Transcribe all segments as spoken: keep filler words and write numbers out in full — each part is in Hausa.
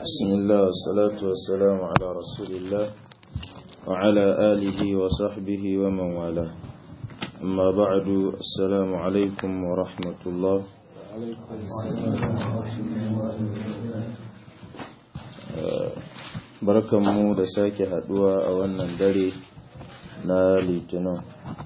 بسم الله والصلاة والسلام على رسول الله وعلى آله وصحبه ومن والاه. أما بعد، السلام عليكم ورحمة الله. barkanmu da sake haduwa a wannan dare na litinin,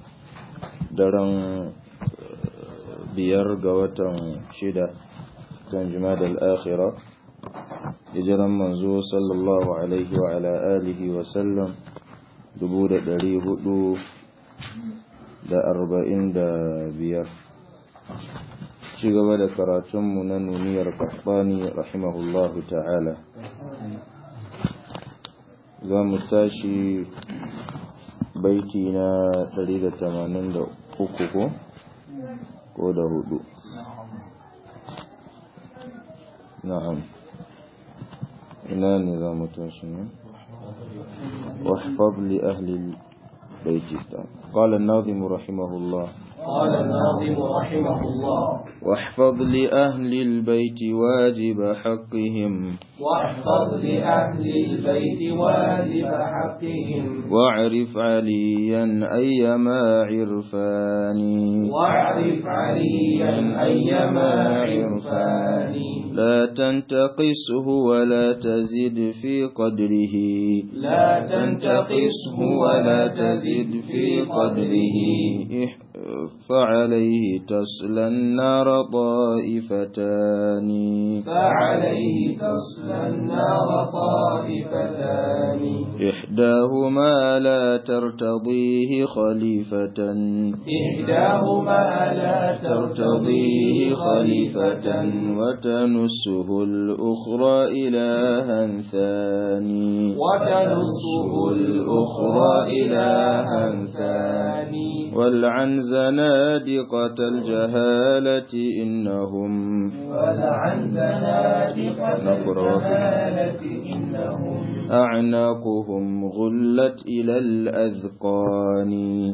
daren biyar ga watan shida kan jumadal akhira, hijiran manzo sallallahu alaihi wa ala alihi wa sallam dubu da dari hudu da arba'in da biyar. Ci gaba da karatunmu na nuniyar Qahtani rahimahullahu ta'ala, za mu tashi baiti na ɗari da tamanin da uku ko ko da hudu. na'am, ina ne za mu tashi ne? واحفظ لأهل البيت. قال الناظم رحمه الله قال الناظم رحمه الله واحفظ لأهل البيت واجب حقهم واحفظ لأهل البيت واجب حقهم واعرف عليا أيما عرفاني واعرف عليا أيما عرفاني لا تنتقصه ولا تزد في قدره لا تنتقصه ولا تزد في قدره فعليه تصلى النار طائفتان فعليه تصلى النار طائفتان إحداهما لا ترتضيه خليفة إحداهما لا ترتضيه خليفة وتنسه الأخرى إلها ثاني وتنسه الأخرى إلها ثاني والعن زنادقة الجهالة إنهم ولعن زنادقة الجهالة إنهم أعناقهم غلت إلى الأذقان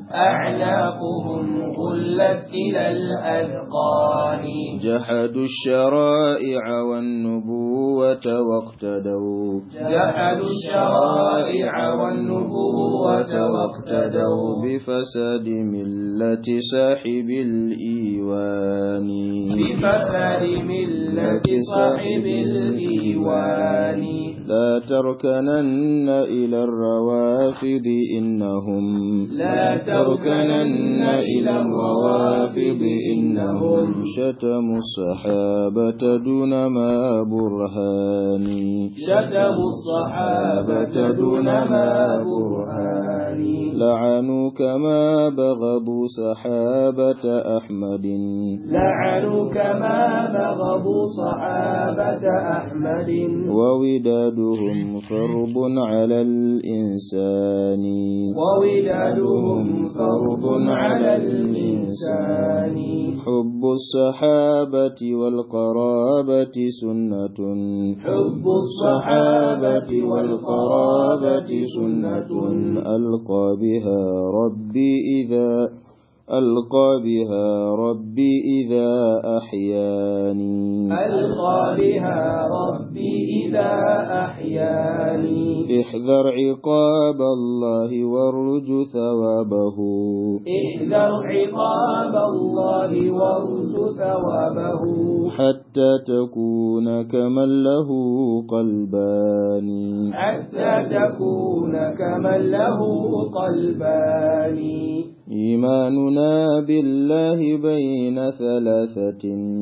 أعناقهم غلت إلى الأذقان جحدوا الشرائع والنبوة واقتدوا جحدوا الشرائع والنبوة واقتدوا بفساد ملة صاحب الإيوان بفساد ملة صاحب الإيوان لا تركنن إلى الروافض إنهم لا تركنن إلى الروافض إنهم شتموا الصحابة دون ما برهان شتموا الصحابة دون ما برهان لعنوا كما بغضوا صحابة أحمد لعنوا كما بغضوا صحابة أحمد وودادهم فرض على الإنسان وودادهم فرض على الإنسان حب الصحابة والقرابة سنة حب الصحابة والقرابة سنة ألقى بها ربي إذا ألقى بها ربي إذا أحياني ألقى بها ربي إذا أحياني احذر عقاب الله وارجو ثوابه احذر عقاب الله وارجو ثوابه حتى تكون كمن له قلبان حتى تكون كمن له قلبان إيماننا بالله بين ثلاثة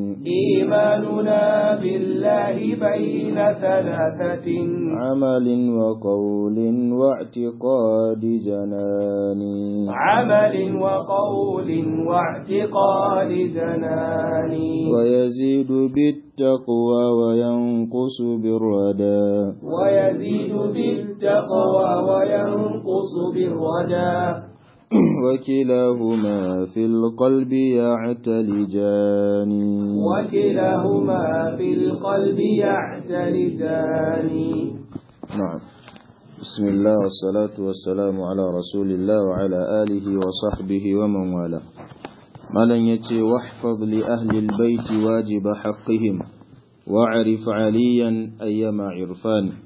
إيماننا بالله بين ثلاثة عمل وقول واعتقاد جنان عمل وقول واعتقاد جنان ويزيد بالتقوى وينقص بالردى ويزيد بالتقوى وينقص بالردى وكلاهما في القلب يعتلجان وكلاهما في القلب يعتلجان. نعم. بسم الله والصلاة والسلام على رسول الله وعلى آله وصحبه ومن والاه. مالن يتي واحفظ لأهل البيت واجب حقهم wa'rif aliyan ayyama irfan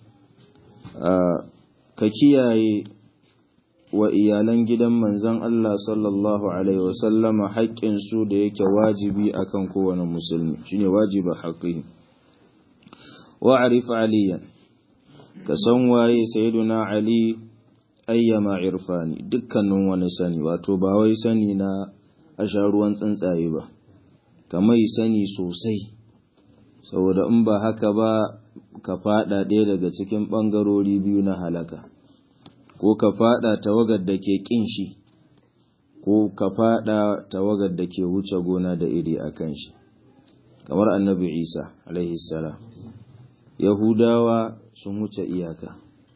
ka kiyaye wa iyalan gidan manzon Allah sallallahu alaihi wasallama haƙƙin su da yake wajibi akan kowane musulmi shine wajiba haqqi wa'rif aliyan ka san waye sayyiduna ali ayyama irfani dukkanin wani sani wato ba wai sani na asharuwan tsuntsaye ba kamar sani sosai saboda in ba haka ba ka fada ɗaya daga cikin ɓangarori biyu na halaka ko ka fada tawagar da ke ƙin shi ko ka fada tawagar da ke wuce gona da iri a kan shi kamar annabi isa alaihi salam yahudawa sun wuce iyaka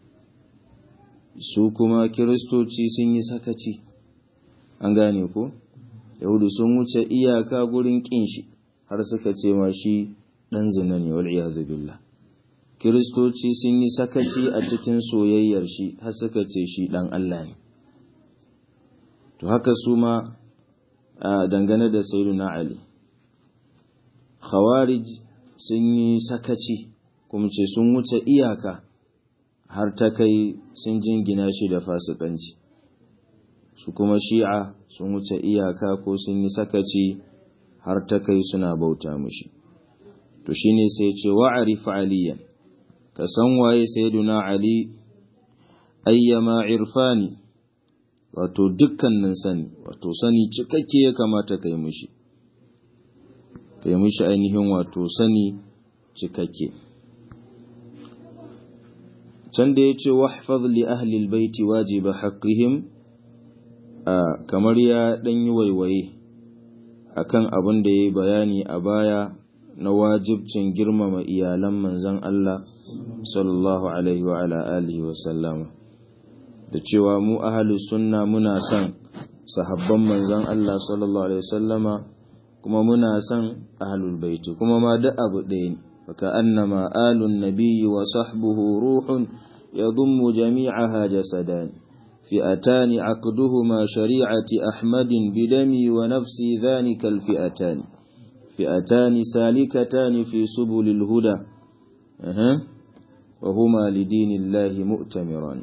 su kuma kiristoci sun yi sakaci an gane ko yahudu sun wuce iyaka gurin ƙin shi har suka ce ma shi ɗan zina ne wal iyazu billah kiristoci sun yi sakaci a cikin soyayyar shi har suka ce shi ɗan Allah ne to haka su ma dangane da sayyiduna ali khawarij sun yi sakaci kuma ce sun wuce iyaka har ta kai sun jingina shi da fasikanci su kuma shi'a sun wuce iyaka ko sun yi sakaci har ta kai suna bauta mushi to shine sai ce wa'rif aliyan ka san waye sayyiduna ali ayyama irfani wato dukkanin sani wato sani cikakke ya kamata kai mushi kai mushi ainihin wato sani cikakke can da yace wahfaz li ahli albayt wajiba haqqihim kamar ya dan yi waiwaye akan abin da yayi bayani a baya na wajibcin girmama iyalan manzon Allah sallallahu alaihi wa ala alihi wa sallam da cewa mu ahlus sunna muna son sahabban manzon Allah sallallahu alaihi wa sallama kuma muna son ahlul bait kuma ma duk abu ɗaya ne faka annama alun nabiyyi wa sahbuhu ruhun yadhummu jami'aha jasadan fi'atan aqduhuma shari'ati ahmadin bidami wa nafsi dhalika alfi'atan فئتان سالكتان في سبل الهدى أه. وهما لدين الله مؤتمران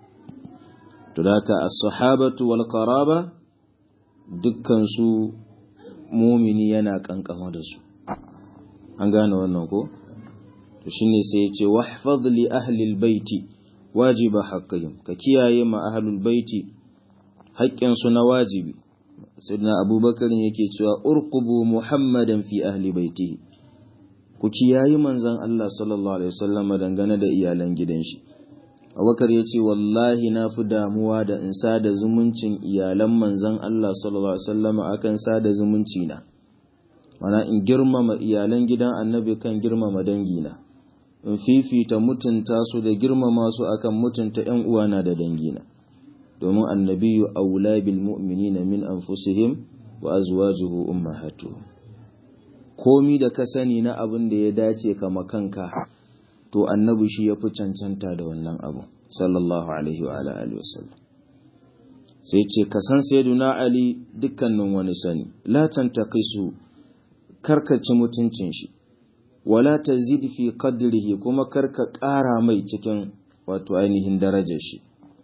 تلاك الصحابة والقرابة دكان سو مؤمني yana kankama da su an gane wannan ko to shine sai yace wahfaz li ahli albayti wajiba haqqihim ka kiyaye ma ahli albayti haƙƙin su na wajibi sayyidina abubakar yake cewa urqubu muhammadan fi ahli baitihi ku kiyayi manzon Allah sallallahu alaihi wasallam dangane da iyalan gidan shi abubakar yace wallahi na fi damuwa da in sada zumuncin iyalan manzon Allah sallallahu alaihi wasallam akan sada zumunci na mana in girmama iyalan gidan annabi kan girmama dangina in fifita mutunta su da girmama su akan mutunta ƴan uwana da dangina domin annabiyu aula bil mu'minina min anfusihim wa azwajuhu ummahatuhum komi da ka sani na abin da ya dace kama kanka to annabi shi yafi cancanta da wannan abu sallallahu alaihi wa alihi wasallam sai ce ka san sayyiduna ali dukkanin wani sani la tantaqisu karkaci mutuncin shi wala tazid fi qadrihi kuma karka ƙara mai cikin wato ainihin darajar shi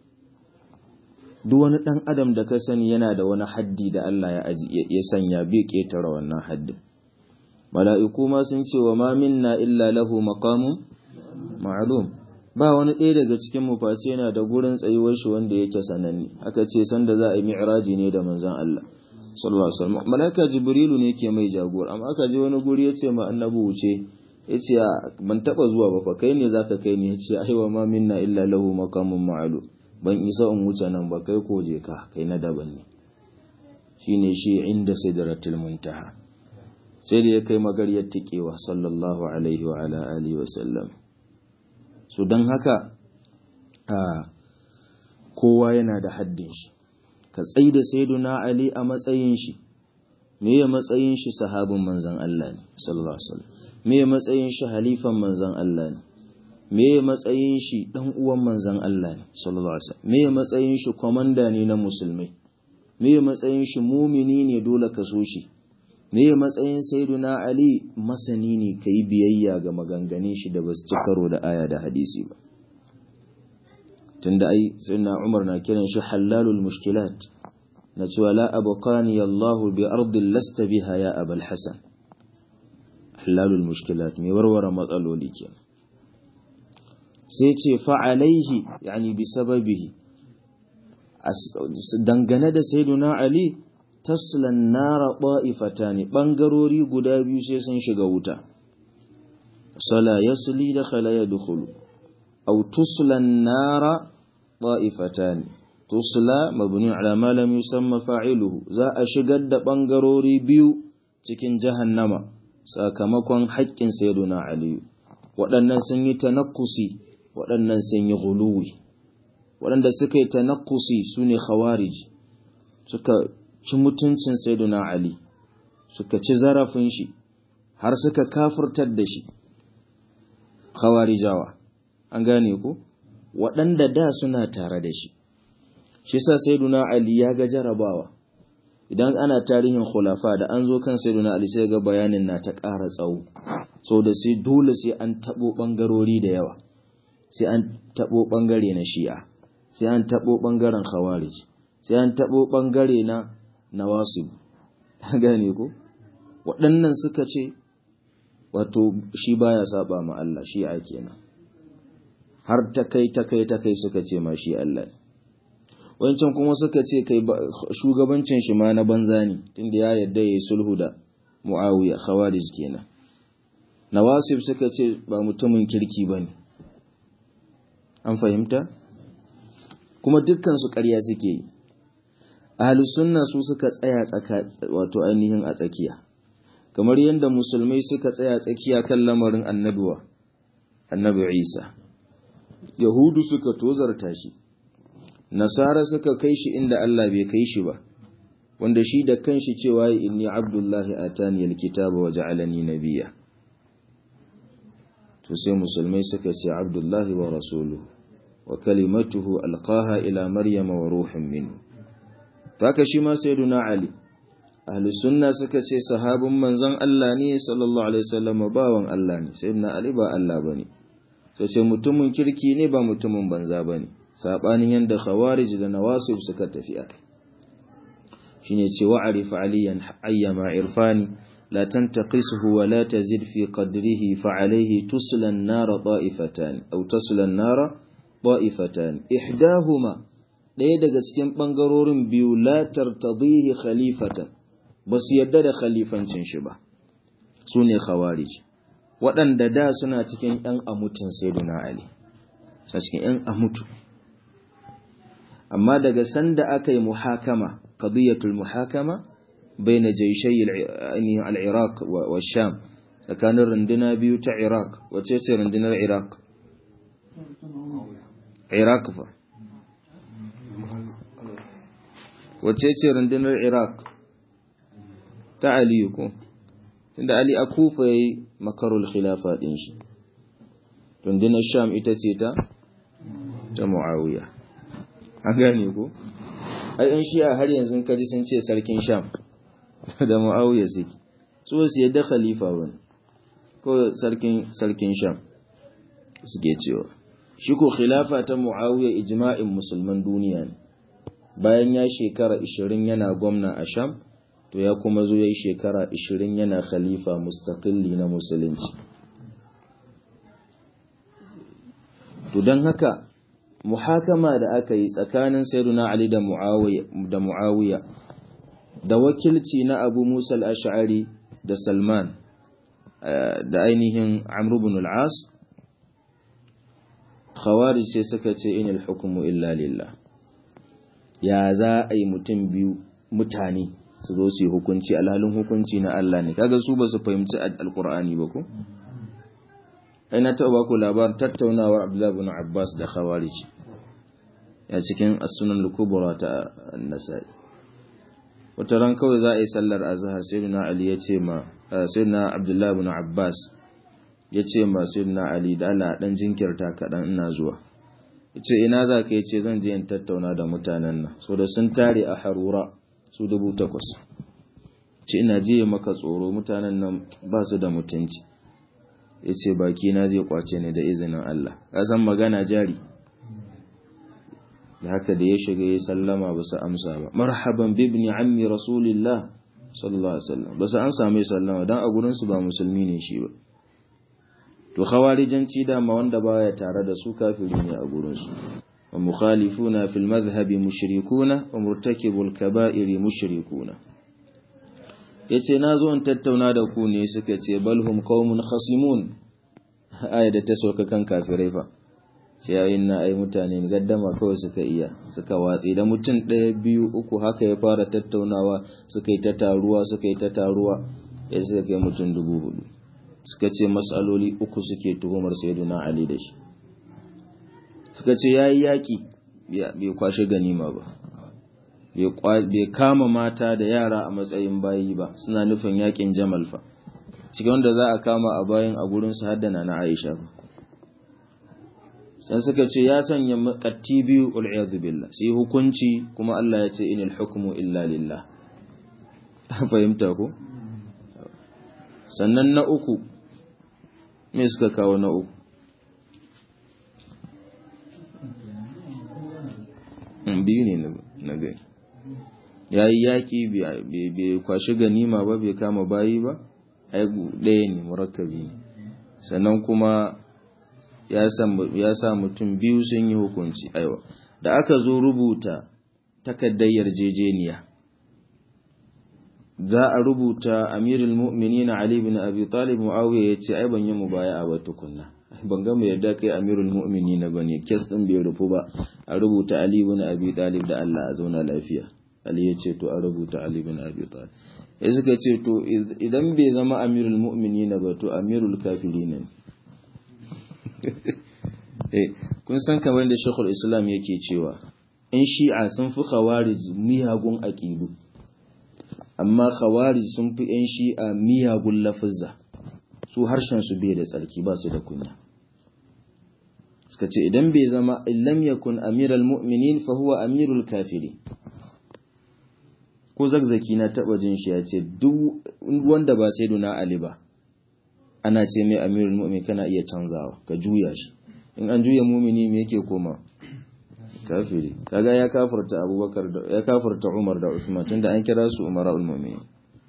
duk wani ɗan adam da ka sani yana da wani haddi da Allah ya ya sanya bai ƙetare wannan haddin mala'iku ma sun ce wa ma minna illa lahu maqamun ma'lum ba wani ɗaya daga cikin mu face yana da gurin tsayuwar shi wanda yake sananne aka ce sanda za a yi mi'raji ne da manzon Allah sallallahu alaihi wasallam malaika jibrilu ne ke mai jagora amma aka je wani guri yace ma annabi wuce yace ban taba zuwa ba fa kai ne zaka kai ni yace ai wa ma minna illa lahu maqamun ma'lum ban isa in wuce nan ba kai ko je ka kai na daban ne shine shi inda sidratul muntaha sai da ya kai magariyar tikewa sallallahu alaihi wa ala alihi wa sallam so dan haka a kowa yana da haddin shi ka tsaida sayyiduna ali a matsayin shi me ya matsayin shi sahabin manzon Allah ne sallallahu alaihi wasallam me ya matsayin shi halifan manzon Allah ne me ya matsayin shi dan uwan manzon Allah ne sallallahu alaihi wasallam me ya matsayin shi komanda ne na musulmai me ya matsayin shi mumini ne dole ka so shi me matsayin sayyiduna Ali masani ne kai biyayya ga maganganun shi da basu ci karo da aya da hadisi ba tunda ai sayyidina Umar na kiran shi halalul mushkilat na cewa la abqani Allahu bi ardin lasta biha ya Abul Hasan halalul mushkilat me warware matsaloli kenan sai ce fa alaihi yani bi sababihi dangane da sayyiduna Ali taslan nara ta'ifatan bangarori guda biyu sai sun shiga wuta sala yasli da khala yadkhulu aw tuslan nara ta'ifatan tusla mabni ala ma lam yusamma fa'iluhu za a shigar da bangarori biyu cikin jahannama sakamakon haƙƙin sayyiduna Ali waɗannan sun yi tanakkusi waɗannan sun yi guluwi waɗanda suka yi tanakkusi sune khawarij suka ci mutuncin sayyiduna Ali suka ci zarafin shi har suka kafirtar da shi khawarijawa an gane ku waɗanda da suna tare da shi shi sa sayyiduna Ali ya ga jarabawa idan ana tarihin khulafa da an zo kan sayyiduna Ali sai ga bayanin na ta ƙara tsawo so da sai dole sai an tabo bangarori da yawa sai an tabo bangare na Shi'a sai an tabo bangaren khawarij sai an tabo bangare na nawasib gane ko waɗannan suka ce wato shi baya saba ma Allah shi a kenan har ta kai ta kai ta kai suka ce ma shi Allah ne wancan kuma suka ce kai shugabancin shi ma na banza ne tunda ya yarda yayi sulhu da Muawiya khawarij kenan nawasib suka ce ba mutumin kirki bane an fahimta kuma dukkan su ƙarya suke yi ahlus sunna su suka tsaya tsaka wato ainihin a tsakiya kamar yadda musulmai suka tsaya tsakiya kan lamarin annabiwa annabi Isa yahudu suka tozarta shi nasara suka kai shi inda Allah bai kai shi ba wanda shi da kanshi cewa inni abdullahi atani alkitaba wa ja'alani nabiyya to sai musulmai suka ce abdullahi wa rasuluhu wa kalimatuhu alqaha ila maryama wa ruhun minhu haka shi ma sayyiduna Ali ahlus sunna suka ce sahabin manzon Allah ne sallallahu alaihi wasallam bawan Allah ne sayyiduna Ali ba Allah bane sai ce mutumin kirki ne ba mutumin banza bane sabanin yanda khawarij da nawasib suka tafi akai shine ce wa arif aliyan ayyama irfani la tantaqisuhu wa la tazid fi qadrihi fa alayhi tusla an-nar ta'ifatan aw tasla an-nar ta'ifatan ihdahuma ɗaya daga cikin ɓangarorin biyu la tartadihi khalifatan ba su yadda da khalifancin shi ba su ne khawarij waɗanda da suna cikin ‘yan amutun sayyiduna Ali suna cikin ‘yan amutu amma daga sanda aka yi muhakama qadiyatul muhakama baina jayshay al-Iraq wa Sham tsakanin runduna biyu ta Iraq wace ce rundunar Iraq Iraq fa wacce ce rundunar Iraq ta Aliyu ko tunda Ali a Kufa yayi makarul khilafa din shi rundunar Sham ita ce ta ta Muawiya an gane ko ai an Shi'a har yanzu kaji sun ce sarkin Sham da Muawiya suke su su yadda khalifa bane ko sarkin sarkin Sham suke cewa shi ko khilafa ta Muawiya ijma'in musulman duniya ne bayan ya shekara ishirin yana gwamna a Sham to ya kuma zo yayi shekara ishirin yana khalifa mustaqilli na musulunci to dan haka muhakama da aka yi tsakanin sayyiduna Ali da Muawiya da Muawiya da wakilci na Abu Musa al-Ash'ari da Salman da ainihin Amr ibn al-As khawarij sai suka ce inal hukmu illa lillah ya za a yi mutum biyu mutane su zo su yi hukunci alhalin hukunci na Allah ne kaga su ba su fahimci alqur'ani ba ko ai na taɓa ku labarin tattaunawar Abdullah ibn Abbas da khawarij ya cikin as-sunan al-kubra ta an-Nasa'i wata ran kawai za a yi sallar azhar sayyidina Ali ya ce ma sayyidina Abdullah ibn Abbas ya ce ma sayyidina Ali da Allah dan jinkirta kaɗan ina zuwa yace ina za ka yace zan je in tattauna da mutanen nan so da sun tare a Harura su dubu takwas ce ina jiye maka tsoro mutanen nan ba su da mutunci. Ya ce baki na zai kwace ni da izinin Allah, ƙasan magana jari. Da haka da ya shiga ya sallama ba su amsa ba, marhaban bibni ammi rasulillah sallallahu alaihi wasallam, ba su amsa mai sallama don a gurinsu ba musulmi ne shi ba. To khawarijanci dama wanda baya tare da su kafiri ne a gurinsu. Wa mukhalifuna fil madhhabi mushrikuna wa murtakibul kaba'iri mushrikuna. Yace nazo in tattauna da ku ne suka ce balhum qaumun khasimun, aya da ta soka kan kafirai fa. Sai yayin na ai mutane gaddama kawai suka iya, suka watsi da mutum ɗaya biyu uku haka ya fara tattaunawa, suka yi ta taruwa suka yi ta taruwa ya suka kai mutum dubu hudu. Suka ce mas'aloli uku suke tuhumar sayyiduna Ali da shi. Suka ce yayi yaki bai kwashe ganima ba, bai kama mata da yara a matsayin bayi ba, suna nufin yakin Jamal fa, cikin wanda za a kama a bayan a gurin su haddana na Aisha ba. Sai suka ce ya sanya makatti biyu ul'iyadhu billah, sai hukunci kuma Allah ya ce inal hukmu illa lillah. Fahimta ko? Sannan na uku me suka kawo na uku? Biyu ne na gani. Ya yi yaƙi bai kwashi ganima ba, bai kama bayi ba, aigu ɗaya ne murakkabi ne. Sannan kuma ya sa mutum biyu sun yi hukunci. Aiwa, da aka zo rubuta takaddar yarjejeniya, za a rubuta amirul mu'minin Ali bin Abi Talib, Muawiya ya ce ai ban yi mubaya'a ba tukunna, ban ga mu yarda kai amirul mu'minin bane, kes din bai rufu ba, a rubuta Ali bin Abi Talib da Allah a zauna lafiya. Ali ya ce to a rubuta Ali bin Abi Talib. Ya suka ce to idan bai zama amirul mu'minin ba to amirul kafirin ne. Eh, kun san kamar da Sheikhul Islam yake cewa in Shi'a sun fi Khawarij miyagun aqidu, amma Khawarij sun fi ‘yan Shi'a miyagun lafizza, su harshen su bai da tsarki, ba su da kunya. Suka ce idan bai zama illam yakun amiral mu'minin fa huwa amirul kafiri. Ko Zakzaki na taba jin shi ya ce duk wanda ba Sayyiduna Ali ba ana ce mai amirul mu'min kana iya canzawa ka juya shi, in an juya mu'mini me yake koma kafiri. Kaga ya kafirta Abubakar da ya kafirta Umar da Usman tunda an kira su umara'ul mu'minin.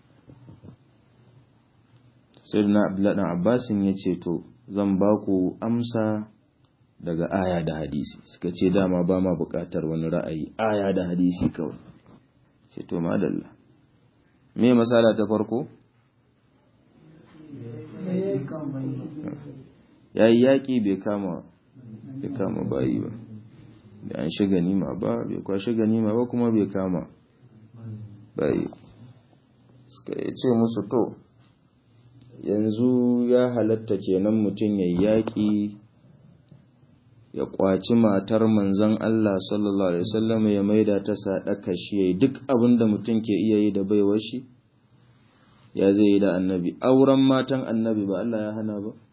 Sayyidina Abdullah dan Abbas ya ce to zan ba ku amsa daga aya da hadisi. Suka ce dama ba ma buƙatar wani ra'ayi, aya da hadisi kawai. Ce to madalla. Me masala ta farko? Yayi yaki bai kama bai kama bayi ba, da an shiga ganima ba, bai kwashi ganima ba, kuma bai kama bayi. Suka ce musu to yanzu ya halatta kenan mutum yayi yaki ya kwaci matar manzon Allah sallallahu alaihi wasallam ya maida ta sadaka shi, yayi duk abin da mutum ke iya yi da baiwar shi, ya zai yi da annabi. Auren matan annabi ba Allah ya hana ba?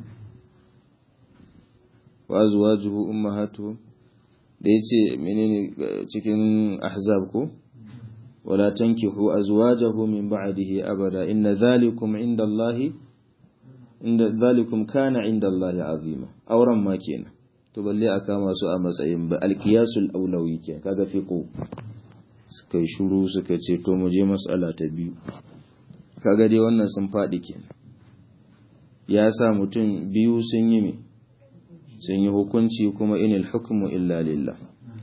Wa azwajuhu ummahatuhum, da yace menene cikin Ahzab ko wala tankihu azwajahu min ba'dihi abada inna dhalikum indallahi inda dhalikum kana indallahi azima. Auren ma kenan, to balle aka masu a matsayin ba alqiyasul aulawi kenan. Kaga fiqo suka yi shuru suka ce to mu je mas'ala ta biyu. Kaga dai wannan sun faɗi kenan, ya sa mutum biyu sun yi me sun yi hukunci, kuma inil hukmu illa lillah.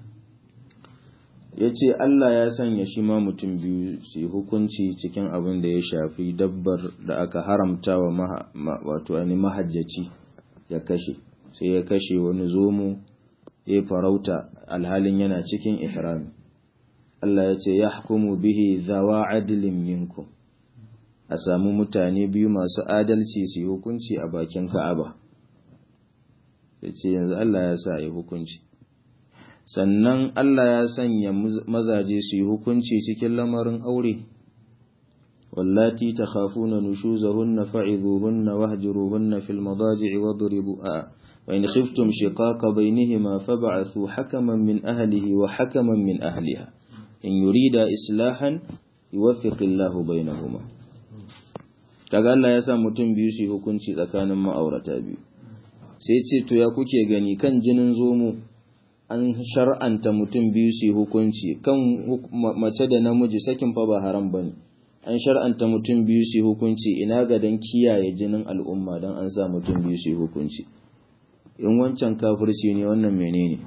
Yace Allah ya sanya shi ma mutum biyu su yi hukunci cikin abin da ya shafi dabbar da aka haramta wa wato ani mahajjaci ya kashe, sai ya kashe wani zomo ya farauta alhalin yana cikin ihrami. Allah ya ce yahkumu bihi zawa adlin minkum, a samu mutane biyu masu adalci su yi hukunci a bakin Ka'aba. Yace yanzu Allah ya sa yi hukunci. Sannan Allah ya sanya mazaje su yi hukunci cikin lamarin aure. Wallati takhafuna nushuzahunna fa'idhuhunna wahjuruhunna fil madaji'i wadribu a wa in khiftum shiqaqa bainihima fab'athu hakaman min ahlihi wa hakaman min ahliha in yurida islahan yuwaffiqillahu bainahuma. Kaga Allah ya sa mutum biyu su hukunci tsakanin ma'aurata biyu. Sai ce to ya kuke gani kan jinin zomo an shar'anta mutum biyu su hukunci, kan mace da namiji sakin fa ba haram bane. An shar'anta mutum biyu su hukunci, ina ga dan kiyaye jinin al'umma dan an sa mutum biyu su hukunci. In wancan kafirci ne wannan menene?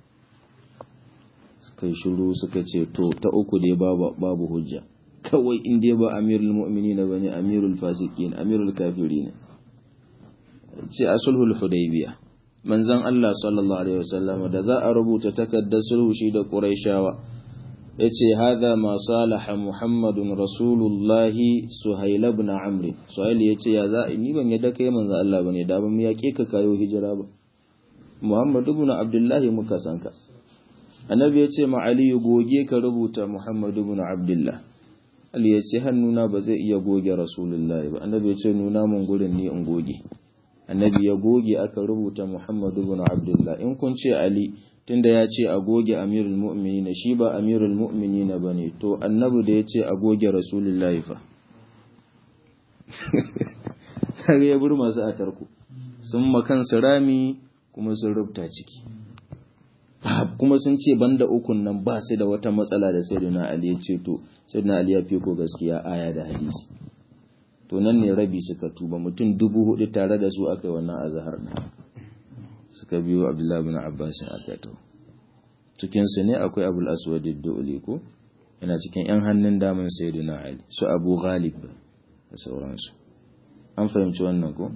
Suka yi shiru suka ce to ta uku dai babu babu hujja. Kawai in dai ba amirul mu'minin bane amirul fasiqin amirul kafirin. Ce a sulhul hudaybiya manzon Allah sallallahu alaihi wasallam da za a rubuta takaddar sulhu shi da quraishawa yace hada ma salaha muhammadun rasulullahi suhayl ibn amr. Suhayl yace ya za ni ban yadda kai manzon Allah bane da ban yake ka kayo hijira ba, muhammad ibn abdullahi muka sanka. Annabi yace ma ali goge ka rubuta muhammad ibn abdullah. Ali yace hannuna ba zai iya goge rasulullahi ba. Annabi yace nuna mun gurin ni in goge. Annabi ya goge aka rubuta Muhammad ibn Abdullah. In kun ce Ali tunda ya ce a goge Amirul Mu'minin shi ba Amirul Mu'minin bane, to Annabi da ya ce a goge Rasulullahi fa har ya bur masu a tarko sun makan su rami kuma sun rubuta ciki, kuma sun ce banda ukun nan ba su da wata matsala da Sayyidina Ali ya ce to Sayyidina Ali ya fi ko gaskiya aya da hadisi. To nan ne rabi suka tuba, mutum dubu hudu tare da su aka yi wannan azhar ne suka biyo Abdullah ibn Abbas aka to cikin su ne akwai Abul Aswad ad-Du'li ko yana cikin yan hannun daman Sayyidina Ali, su Abu Ghalib da sauransu. An fahimci wannan ko?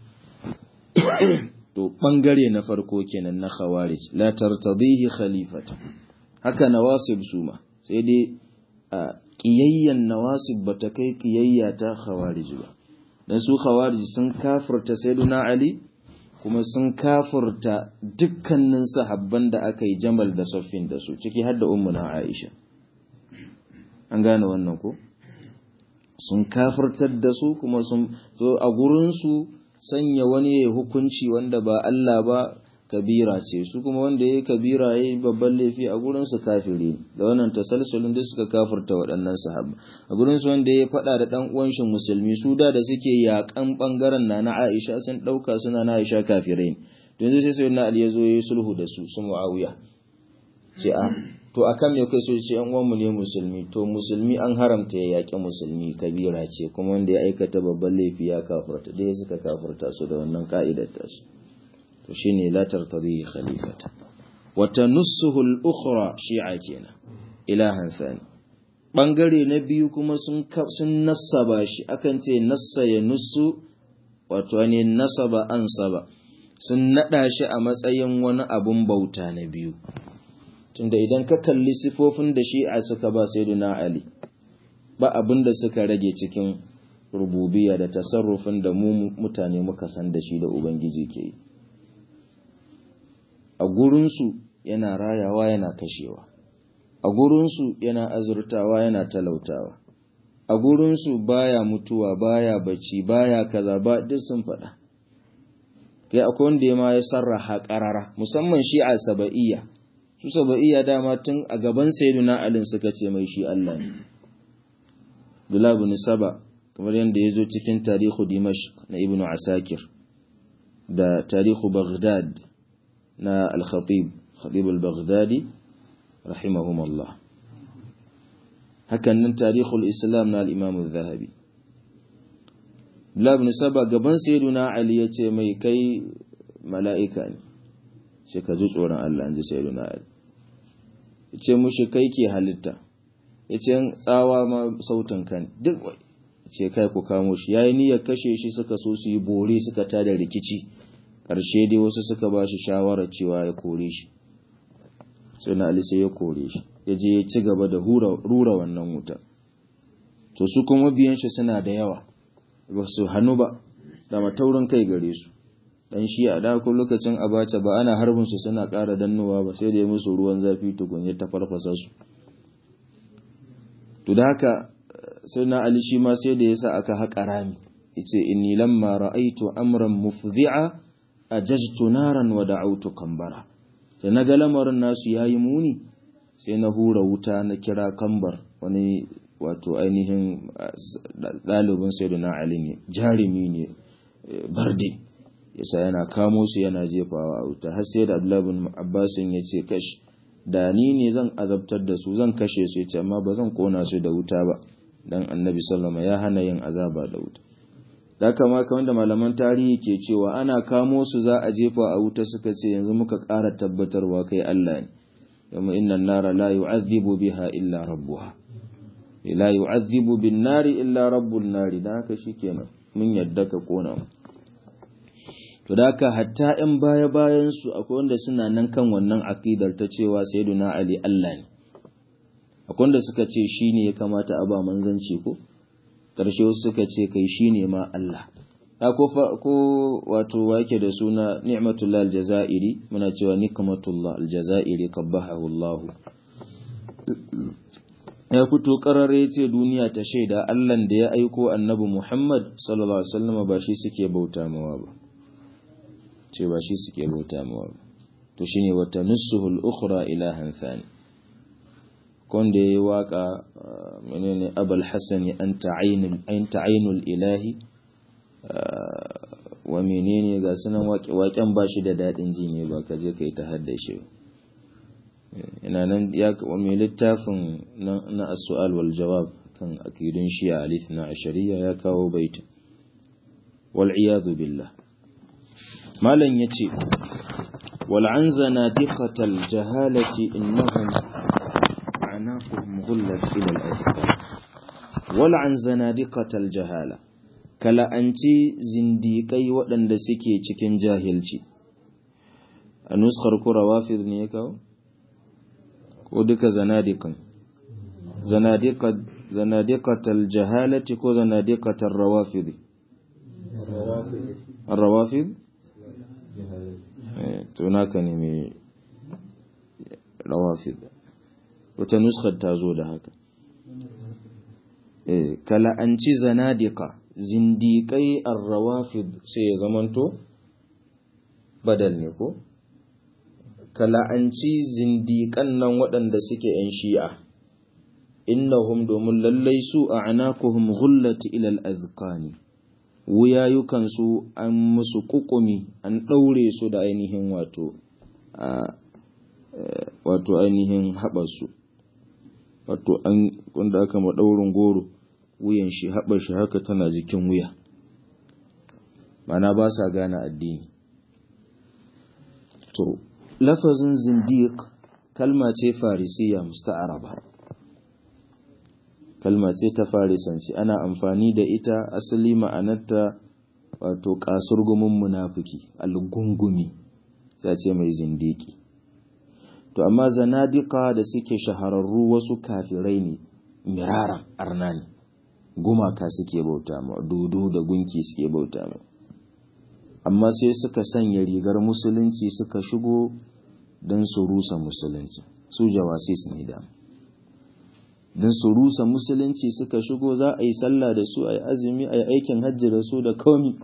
To bangare na farko kenan na khawarij la tartadihi khalifata. Haka nawasib suma sai dai a ƙiyayyen nawasib ba ta kai ƙiyayya ta khawarij ba, dan su khawarij sun kafirta sayyiduna Ali kuma sun kafirta dukkanin sahabban da aka yi Jamal da Saffin da su, ciki har da ummuna Aisha. An gane wannan ko? Sun kafirtar da su kuma sun so a gurin su sanya wani ya hukunci wanda ba Allah ba kabira ce, su kuma wanda ya kabira ya yi babban laifi a gurinsu kafiri. Da wannan tasalsulun da suka kafirta waɗannan sahabba a gurinsu wanda ya faɗa da ɗan uwanshin musulmi, su da da suke yaƙan ɓangaren na na Aisha sun ɗauka suna na Aisha kafirai. To yanzu sai sayyidina Ali ya zo ya yi sulhu da su su Muawiya. Ce a to akan me kai so ce ƴan uwanmu ne musulmi, to musulmi an haramta ya yaƙi musulmi kabira ce, kuma wanda ya aikata babban laifi ya kafirta, dai suka kafirta su da wannan ka'idar ta su. To shine la tartadi khalifata wa tanussuhu al-ukhra shi'a kenan ilahan thani. Bangare na biyu kuma sun sun nasaba shi, akan ce nassa ya nussu wato ne nasaba ansaba, sun nada shi a matsayin wani abun bauta na biyu. Tunda idan ka kalli sifofin da shi'a suka ba sayyidina Ali ba abin da suka rage cikin rububiyya da tasarrufin da mu mutane muka san da shi da ubangiji ke yi. A gurinsu yana rayawa yana kashewa, a gurinsu yana azurtawa yana talautawa, a gurinsu baya mutuwa baya bacci baya kaza ba duk sun faɗa. Kai akwai wanda ya ma ya sarraha ƙarara, musamman shi'a saba'iyya. Su saba'iyya dama tun a gaban sayyiduna Ali suka ce mai shi Allah ne. Abdullah ibn Saba kamar yadda ya zo cikin tarihu Dimashq na Ibn Asakir da tarihu Baghdad na al-Khatib Khatib al-Baghdadi rahimahumullah. Hakan nan tarihul Islam na al-Imam al-Zahabi. Abdullah ibn Saba gaban sayyiduna Ali yace mai kai mala'ika ne, sai ka ji tsoron Allah inji sayyiduna Ali. Yace mushi kai ke halitta, yace tsawa ma sautin kan duk ce kai ku kamo shi, yayi niyyar kashe shi suka so su yi bore suka tada rikici. Ƙarshe dai wasu suka ba shi shawarar cewa ya kore shi, sai na Ali sai ya kore shi, ya je ya ci gaba da rura wannan wuta. To su kuma biyan shi suna da yawa, ba su hannu ba, da mataurin kai gare su. Dan shi a dakon lokacin Abacha ba ana harbin su suna ƙara dannowa ba, sai da ya musu ruwan zafi tukun ya ta farfasa su. To da haka sai na Ali shi ma sai da yasa aka haƙa rami, yace inni lamma ra'aitu amran mufdhi'a ajajtu naran wa da'awtu kambara. Sai naga lamarin nasu yayi muni, sai na hura wuta na kira kambar, wani wato ainihin ɗalibin sayyidina Ali ne jarumi ne barde yasa yana kamo su yana jefawa a wuta har sai da Abdullah bin Abbas ya ce kash da ni ne zan azabtar da su zan kashe su yace amma ba zan kona su da wuta ba dan Annabi sallallahu alaihi wasallam ya hana yin azaba da wuta da kama kamar da malaman tarihi ke cewa ana kamo su za a jefa a wuta suka ce yanzu muka ƙara tabbatarwa kai Allah ne kuma innan nara la yu'adhibu biha illa rabbuha la yu'adhibu bin nari illa rabbun nari dan haka shikenan mun yadda ka kona mu to da haka hatta in baya bayan su akwai wanda suna nan kan wannan aqidar ta cewa sayyiduna Ali Allah ne akwai wanda suka ce shine ya kamata a ba manzanci ko karshe wasu suka ce kai shine ma Allah ko ko wato wake da suna Ni'matullah al-Jazairi muna cewa Nikmatullah al-Jazairi qabbahu Allah ya fito karare ce duniya ta shaida Allah da ya aiko Annabi Muhammad sallallahu alaihi wasallam ba shi suke bauta mawa ba ce ba shi suke bauta mawa ba to shine wata nusuhul ukhra ilahan thani kon da yayi waka menene Abul Hasan anta ainul anta ainul ilahi wa menene ga sunan waken ba shi da dadin ji ne ba ka je kai ta haddace ina nan ya wa mai littafin na as-su'al wal jawab kan akidun shi'a al-ithna ashariya ya kawo baiti wal iyadu billah malan yace wal anzana diqatal jahalati innahum عناقهم غلت إلى الأذقان ولعن زنادقة الجهالة كلا أنتي زنديقي وأن دسكي تكين جاهلتي النسخة كرة وافذ نيكاو ودك زنادقا زنادقة زنادقة الجهالة كو زنادقة الروافذ الروافذ هناك نمي روافذ wata nuskar ta zo da haka eh kala an ci zanadika zindiqai ar-rawafid sai ya zamanto badal ne ko kala an ci zindiqan nan waɗanda suke yan shi'a innahum domin lallai su a'naquhum ghullati ila al-azqani wuyayukan su an musu kukumi an daure su da ainihin wato a wato ainihin haɓarsu wato an wanda aka maɗaurin goro wuyan shi haɓar shi haka tana jikin wuya mana ba sa gane addini to lafazin zindiq kalma ce farisiya musta'araba kalma ce ta farisanci ana amfani da ita asali ma'anarta wato kasurgumin munafiki al-gungumi sai ce mai zindiki to amma zanadika da suke shahararru wasu kafirai ne mirara arna ne gumaka suke bauta ma dudu da gunki suke bauta ma amma sai suka sanya rigar musulunci suka shigo don su rusa musulunci su jawasis ne da don su rusa musulunci suka shigo za a yi sallah da su a yi azumi a yi aikin hajji da su da komi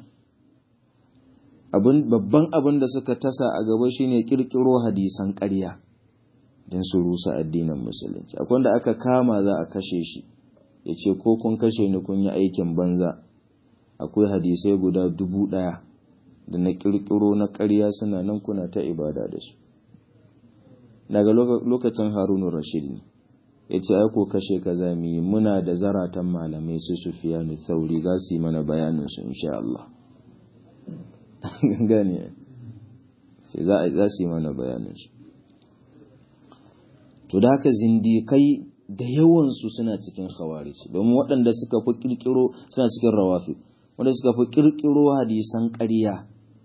babban abin da suka tasa a gaba shine kirkiro hadisan ƙarya don su rusa addinin musulunci akwai wanda aka kama za a kashe shi ya ce ko kun kashe ni kun yi aikin banza akwai hadisai guda dubu ɗaya da na ƙirƙiro na ƙarya suna nan kuna ta ibada da su daga lokacin harunun rashid ne ya ce aiko kashe ka zami muna da zaratan malamai su sufiyanu thauri za su yi mana bayaninsu insha Allah gane sai za su yi mana bayaninsu to da haka zindikai da yawansu suna cikin khawarij domin waɗanda suka fi kirkiro suna cikin rawafi wanda suka fi kirkiro hadisan ƙarya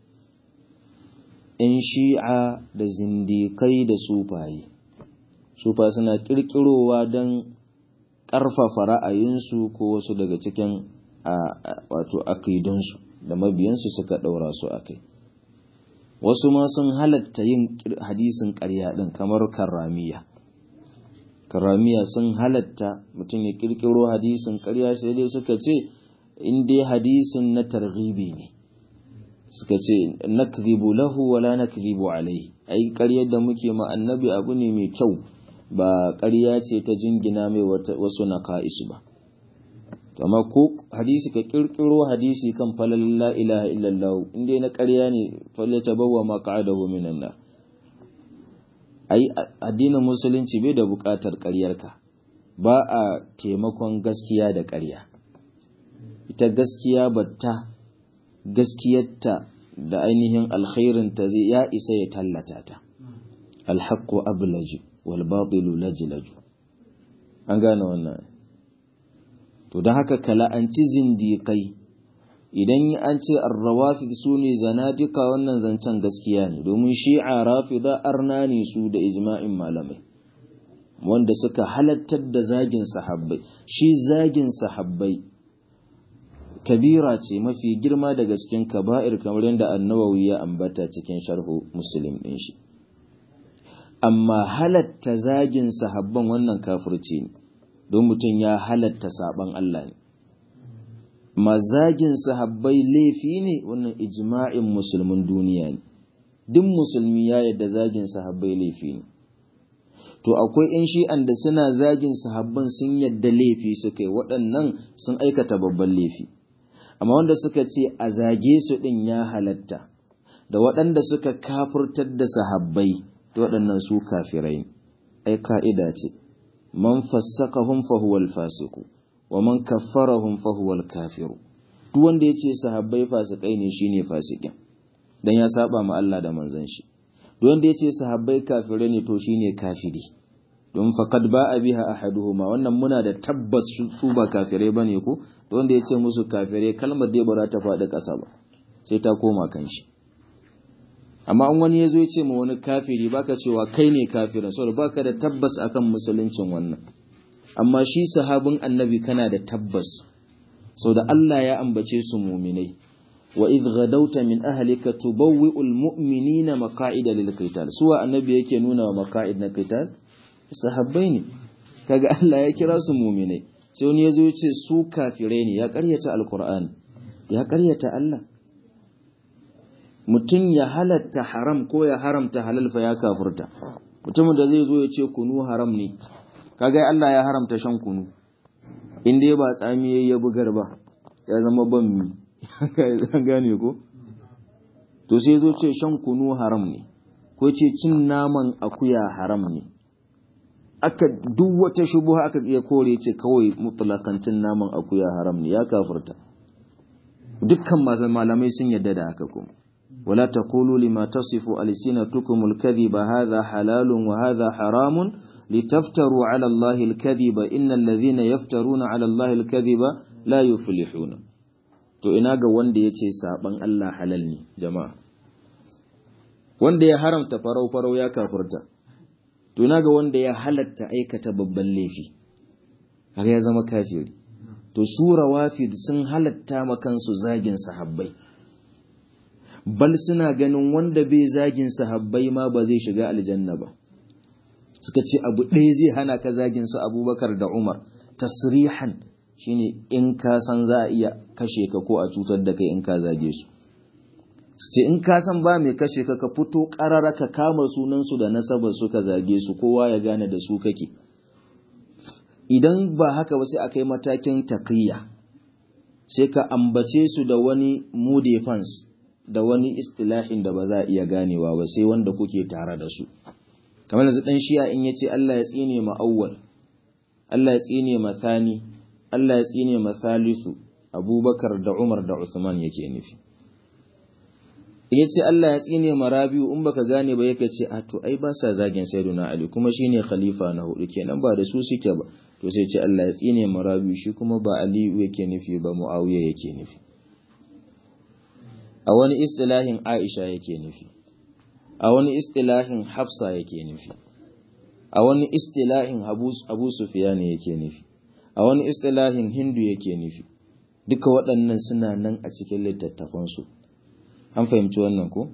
in shi'a da zindikai da sufaye sufa suna kirkirowa don ƙarfafa ra'ayinsu ko wasu daga cikin wato akidunsu da mabiyansu suka ɗaura su a kai wasu ma sun halatta yin hadisin ƙarya ɗin kamar karramiya karamiya sun halatta mutum ya kirkiro hadisin ƙarya sai dai suka ce in dai hadisin na targhibi ne suka ce nakdhibu lahu wala nakdhibu alayhi ai ƙaryar da muke ma annabi abu ne mai kyau ba ƙarya ce ta jingina mai wasu naqa'is ba. Amma ko hadisi ka kirkiro hadisi kan falalin la ilaha illallah inda na ƙarya ne falata bawa maq'adahu minan nar. Ai addinin musulunci bai da buƙatar ƙaryarka, ba a taimakon gaskiya da ƙarya. Ita gaskiya batta gaskiyarta da ainihin alkhairinta zai ya isa ya tallata ta. Alhaqqu ablaju wal batilu lajlaju. An gane wannan. To don haka kala'anci zindiƙai idan an ce arrawafid su ne zanadika wannan zancen gaskiya ne, domin shi'a rafida arna ne su da ijma'in malamai wanda suka halattar da zagin sahabbai. Shi zagin sahabbai kabira ce mafi girma daga cikin kaba'ir, kamar yadda An-Nawawi ya ambata cikin sharhu Muslim din shi. Amma halatta zagin sahabban wannan kafirci ne, don mutum ya halatta saban Allah ne. Mazagin sahabbai laifi ne, wannan ijma'in musulmin duniya ne. Duk musulmi ya yadda zagin sahabbai laifi ne. To akwai in shi'an da suna zagin sahabban sun yadda laifi suka yi, waɗannan sun aikata babban laifi. Amma wanda suka ce a zage su ɗin ya halatta, da waɗanda suka kafurtar da sahabbai, waɗannan su kafirai ne. Ai ka'ida ce, man fassaqahum fa huwa al-fasiqu wa man kaffarahum fa huwa al-kafiru. Duk wanda yace sahabbai fasikai ne shine fasikin, dan ya saba ma Allah da manzon shi. Duk wanda yace sahabbai kafirai ne to shine kafiri, don faqad ba'a biha ahaduhuma. Wannan muna da tabbas su ba kafirai bane ko. Duk wanda yace musu kafirai kalmar dai ba za ta faɗi ƙasa ba, sai ta koma kan shi. Amma an wani yazo yace ma wani kafiri, baka cewa kai ne kafirin saboda baka da tabbas akan musuluncin wannan. Amma shi sahabin annabi kana da tabbas, saboda Allah ya ambace su mu'minai. Wa idh gadawta min ahlika tubawwi'ul mu'minina maqa'ida lil qital. Suwa annabi yake nuna wa maqa'id na qital? Sahabbai ne. Kaga Allah ya kira su mu'minai. Sai wani yazo yace su kafirai ne, ya ƙaryata alqur'ani, ya ƙaryata Allah. Mutum ya halatta haram ko ya haramta halal fa ya kafurta. Mutumin da zai zo ya ce kunu haram ne, kaga Allah ya haramta shan kunu, in dai ba tsami yayi ya bugar ba ya zama banmi. An gane ko? To sai zo ce shan kunu haram ne, ko ce cin naman akuya haram ne. Aka duk wata shubuha aka iya kore ce kawai mutlaqan cin naman akuya haram ne, ya kafurta. Dukkan malamai sun yarda da haka kuma. ولا تقولوا لما تصف ألسنتكم الكذب هذا حلال وهذا حرام لتفتروا على الله الكذب إن الذين يفترون على الله الكذب لا يفلحون. to ina ga wanda yace saban Allah halal ne jama'a, wanda ya haramta farau farau ya kafirta. To ina ga wanda ya halatta aikata babban laifi, har ya zama kafiri. To su rawafid sun halatta ma kansu zagin sahabbai, bal suna ganin wanda bai zagin sahabbai ma ba zai shiga aljanna ba. Suka ce abu ɗaya zai hana ka zagin su Abubakar da Umar, tasrihan, shine in ka san za a iya kashe ka ko a cutar da kai in ka zage su. Su ce in ka san ba mai kashe ka, ka fito ƙarara ka kama sunansu da nasabar su ka zage su, kowa ya gane da su kake. Idan ba haka ba sai a kai matakin taqiyya, sai ka ambace su da wani mood defense, da wani istilahin da ba za a iya ganewa ba sai wanda kuke tare da su. Kamar yanzu dan shi'a in yace Allah ya tsine ma awwal, Allah ya tsine ma thani, Allah ya tsine ma thalithu, Abubakar da Umar da Uthman yake nufi. Yace Allah ya tsine ma Rabi'u, in baka gane ba yake ce a to ai ba sa zagin Sayyiduna Ali kuma shine khalifa na hudu kenan ba da su suke ba. To sai ce Allah ya tsine ma Rabi'u, shi kuma ba Ali yake nufi ba, Muawiya yake nufi. A wani istilahin Aisha yake nufi, a wani istilahin Hafsa yake nufi, a wani istilahin Abu Sufyan yake nufi, a wani istilahin Hindu yake nufi. Duka waɗannan suna nan a cikin littattafansu. An fahimci wannan ko?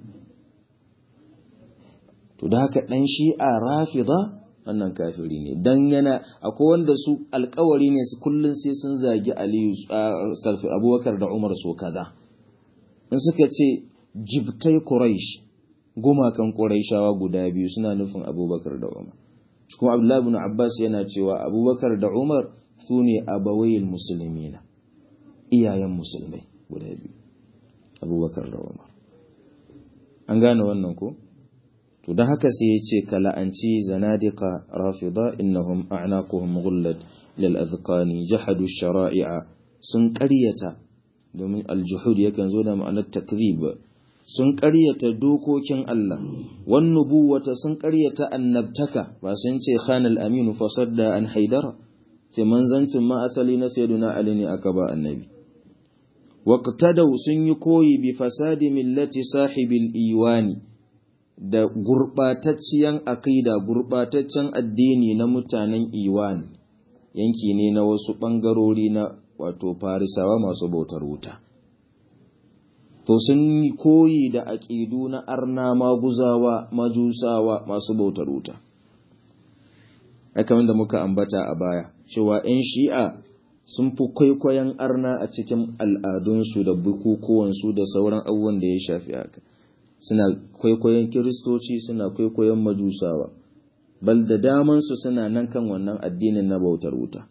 To da haka ɗan shi'a rafida wannan kafiri ne, dan yana akwai wanda su alƙawari ne su kullun sai sun zagi Aliyu, Abubakar da Umar so kaza. In suka ce jibtai Quraish, gumakan Quraishawa guda biyu, suna nufin Abubakar da Umar. kuma Abdullah ibn Abbas yana cewa Abubakar da Umar sune abawayil muslimina, iyayen musulmai guda biyu, Abubakar da Umar. An gane wannan ko? To da haka sai yace kala'anci zanadiqa rafida innahum a'naquhum ghullad lil azqani jahadu shara'i'a, sun ƙaryata, domin aljuhud yakan zo da ma'anar takrib, sun ƙaryata dokokin Allah, wan nubuwata sun ƙaryata annabtaka, ba sun ce khanal aminu fasadda an haidara, sai manzancin ma asali na sayyiduna Ali ne aka ba annabi. waqtadaw sun yi koyi bi fasadi millati sahibil iwani, da gurɓatacciyar aƙida, gurɓataccen addini na mutanen Iwan, yanki ne na wasu ɓangarori na wato Farisawa masu bautar wuta. To sun yi koyi da aƙidu na arna maguzawa, majusawa masu bautar wuta. Kamar da muka ambata a baya, cewa ‘yan shi'a sun fi kwaikwayon arna a cikin al'adunsu da bukukuwansu da sauran abubuwan da ya shafi haka. Suna kwaikwayon kiristoci, suna kwaikwayon majusawa, bal da damansu suna nan kan wannan addinin na bautar wuta.